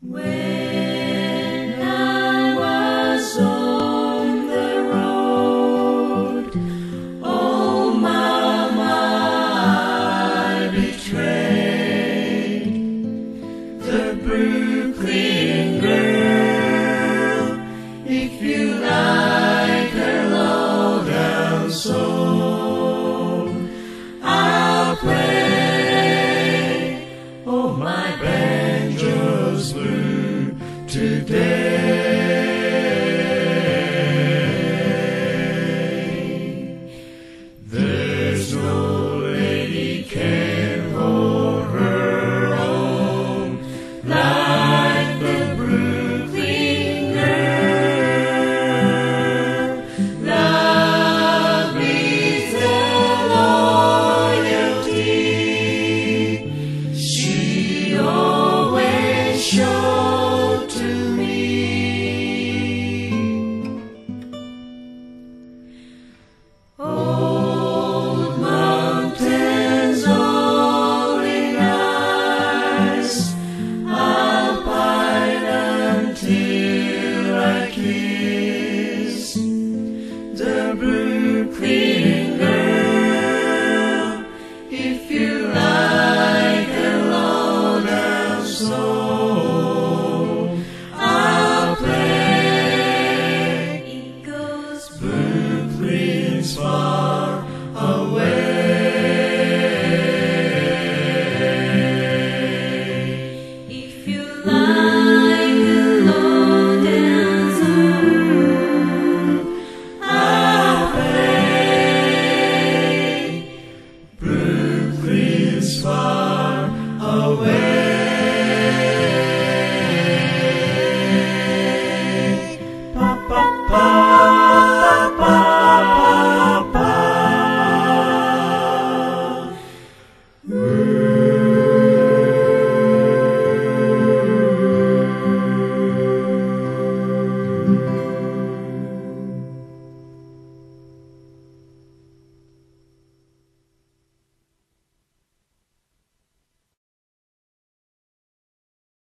When I was on the road, oh mama, I betrayed the Brooklyn girl. If you like her low down soul, I'll play, oh my banjo's blue today.